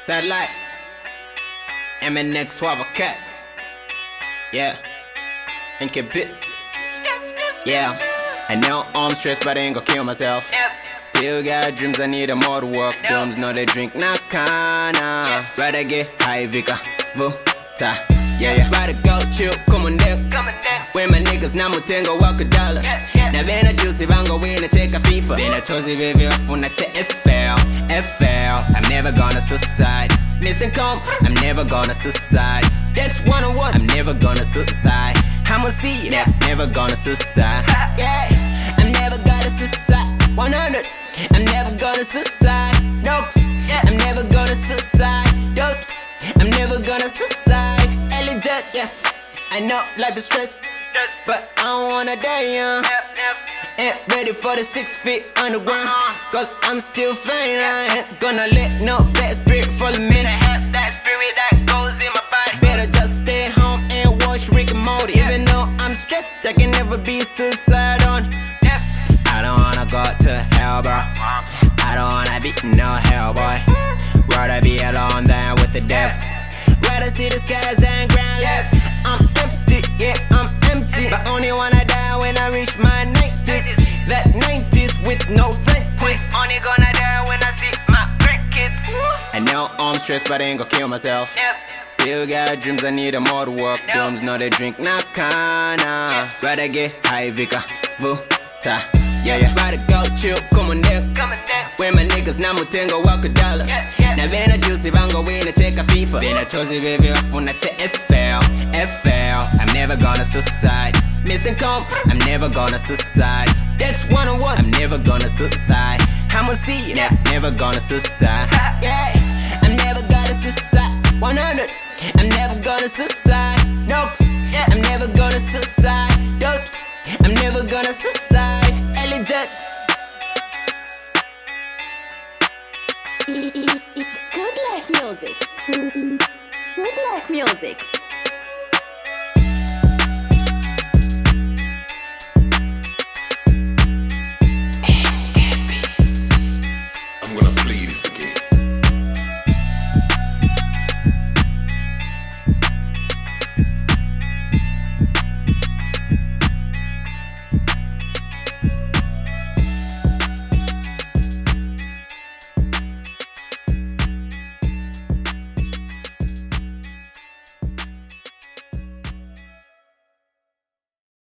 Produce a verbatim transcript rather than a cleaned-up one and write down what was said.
Satellite, M N X Swabba Cat. Yeah, and get bits. Yeah, I know I'm stressed, but I ain't gonna kill myself. Still got dreams, I need a more to work. Domes know they drink Nakana. Rather get high, Vika, Vuta. Yeah, yeah, rather go chill, come on there. When my niggas na mutengo wako dollar. Na vena juicy vango win a check a FIFA. Vena chozi vivi wafuna che F L, F L. I'm never gonna suicide. Mister Comb, I'm never gonna suicide. That's one on one, I'm never gonna suicide. I'ma see it, never gonna suicide. Yeah, I'm never gonna suicide. one hundred, I'm never gonna suicide. No, I'm never gonna suicide. Yo, I'm never gonna suicide. Ellie Jet, yeah. I know life is stressful, but I don't wanna die young. Ain't ready for the six feet underground, cause I'm still flying. I ain't gonna let no bad spirit follow me. That spirit that goes in my body. Better just stay home and watch Rick and Morty. Even though I'm stressed, I can never be suicide on. I don't wanna go to hell, bro. I don't wanna be no hell, boy. Rather be alone than with the death. Rather see the skies and ground left. I'm empty, yeah, I'm empty. But only wanna die when I reach my nineties. That nineties with no friends. Only gonna die when I see my grandkids. I know I'm stressed, but I ain't gonna kill myself. Still got dreams, I need a more to work. Domes know they drink Nakana. Rather get high, Vika, Vuta. Yeah, yeah, rather go chill, come on there. When my niggas na mutengo wako dollar. Na vena juicy vango win a check a FIFA. Vena chozi vivi wafuna che F L, F L. I'm never gonna suicide. Mister Comb, I'm never gonna suicide. That's one on one, I'm never gonna suicide. I'ma see it, never gonna suicide. Yeah, I'm never gonna suicide. one hundred, I'm never gonna suicide. No, I'm never gonna suicide. Yo, I'm never gonna suicide. Ellie Jet. It's good life music. Good life music.